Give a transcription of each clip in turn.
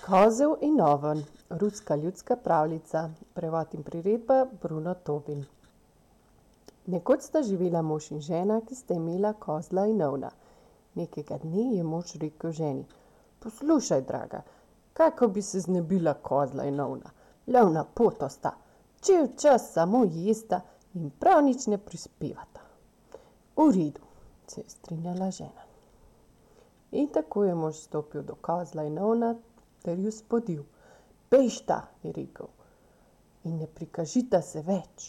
Kozel in oven, ruska ljudska pravljica, prevod in priredba Bruno Tobin. Nekoč sta živela mož in žena, ki sta imela kozla in ovna. Nekega dne je mož rekel ženi: "Poslušaj, draga, kako bi se znebila kozla in ovna? Lovna poto sta, cel čas samo jesta in prav nič ne prispevata." "V redu," se je strinjala žena. In tako je mož stopil do kozla in ovna ter ju spodil. "Bežta," je rekel, "in ne prikažita se več."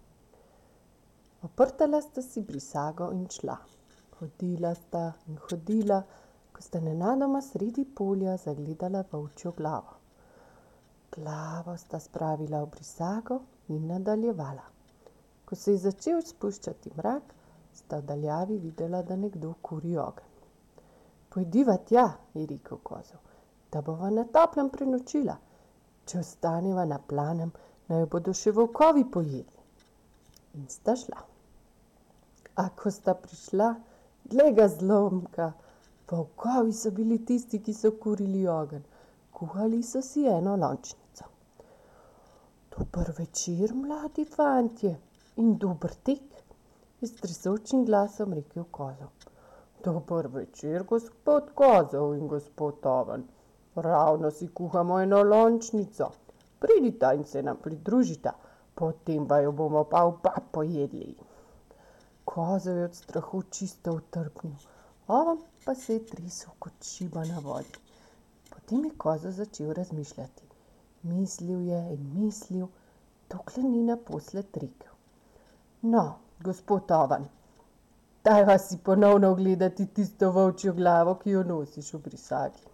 Oprtala sta si brisago in šla. Hodila sta in hodila, ko sta nenadoma sredi polja zagledala volčjo glavo. Glavo sta spravila v brisago in nadaljevala. Ko se je začel spuščati mrak, sta v daljavi videla, da nekdo kuri ogenj. "Pojdiva tja," je rekel kozel, "da bova na toplem prenočila. Če ostaneva na planem, naj bodo še volkovi pojedli." In sta šla. A ko sta prišla, glej ga zlomka, volkovi so bili tisti, ki so kurili ogenj. Kuhali so si eno lončnico. "Dober večer, mladi fantje, in dober tek," je s tresočim glasom rekel kozel. "Dober večer, gospod kozel in gospod oven. Ravno si kuhamo eno lončnico. Pridita in se nam pridružita, potem pa jo bomo pa oba pojedli." Kozel je od strahu čisto utrpnil, oven pa se je tresel kot šiba na vodi. Potem je kozel začel razmišljati. Mislil je in mislil, dokler ni naposled rekel: "No, gospod oven, dajva si ponovno ogledati tisto volčjo glavo, ki jo nosiš v brisagi."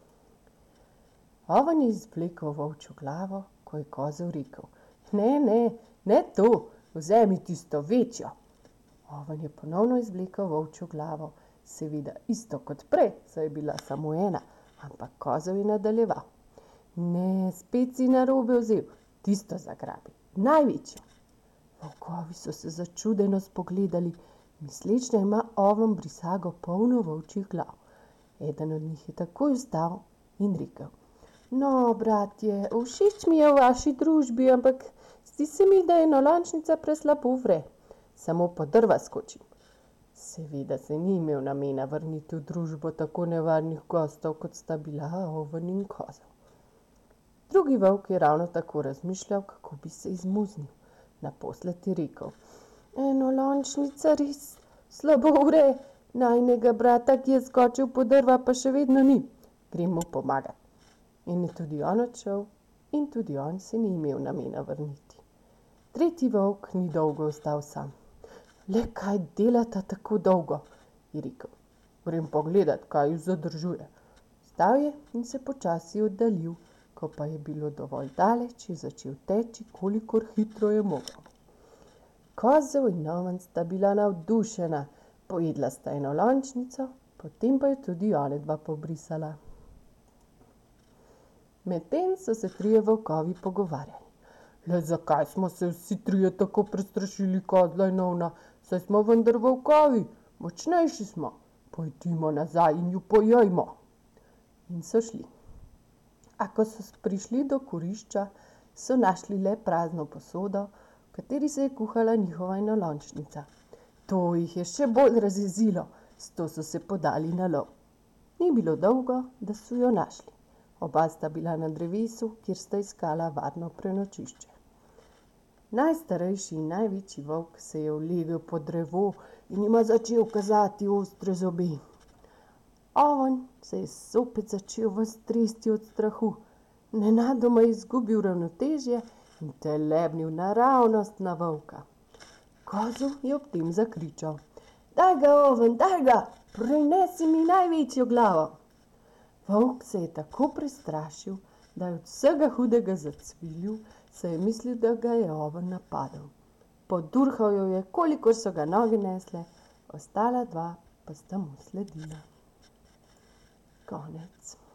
Oven je izvlekel volčjo glavo, ko je kozel rekel: Ne to, vzemi tisto večjo." Oven je ponovno izvlekel volčjo glavo, seveda isto kot prej, saj je bila samo ena, ampak kozel je nadaljeval: "Ne, spet si narobe vzel, tisto zagrabi, največjo." Volkovi so se začudeno spogledali, misleč, da ima oven brisago polno volčjih glav. Eden od njih je takoj vstal in rekel: "No, bratje, všeč mi je v vaši družbi, ampak zdi se mi, da enolončnica preslabo vre. Samo po drva skočim." Seveda se ni imel namena vrniti v družbo tako nevarnih gostov, kot sta bila oven in kozel. Drugi volk je ravno tako razmišljal, kako bi se izmuznil. Naposled je rekel: "Enolončnica res slabo vre, najinega brata, ki je skočil po drva, pa še vedno ni. Grem mu pomagat." In je tudi on odšel in tudi on se ni imel namena vrniti. Tretji volk ni dolgo ostal sam. "Le kaj delata tako dolgo?" je rekel. "Grem pogledat, kaj ju zadržuje." Vstal je in se počasi oddaljil, ko pa je bilo dovolj daleč, je začel teči, kolikor hitro je mogel. Kozel in oven sta bila navdušena, pojedla sta enolončnico, potem pa je tudi onadva pobrisala. Medtem so se trije volkovi pogovarjali. "Le zakaj smo se vsi trije tako prestrašili kozla in ovna, saj smo vendar volkovi, močnejši smo. Pojdimo nazaj in ju pojejmo." In so šli. A ko so prišli do kurišča, so našli le prazno posodo, v kateri se je kuhala njihova enolončnica. To jih je še bolj razjezilo, zato so se podali na lov. Ni bilo dolgo, da so jo našli. Oba sta bila na drevesu, kjer sta iskala varno prenočišče. Najstarejši in največji volk se je ulegel pod drevo in jima začel kazati ostre zobe. Oven se je zopet začel ves tresti od strahu. Nenadoma je izgubil ravnotežje in telebnil naravnost na volka. Kozel je ob tem zakričal: "Daj ga, oven, daj ga, prinesi mi največjo glavo." Volk se je tako prestrašil, da je od vsega hudega zacvilil, saj je mislil, da ga je oven napadel. Podurhal jo je, kolikor so ga noge nesle, ostala dva pa sta mu sledila. Konec.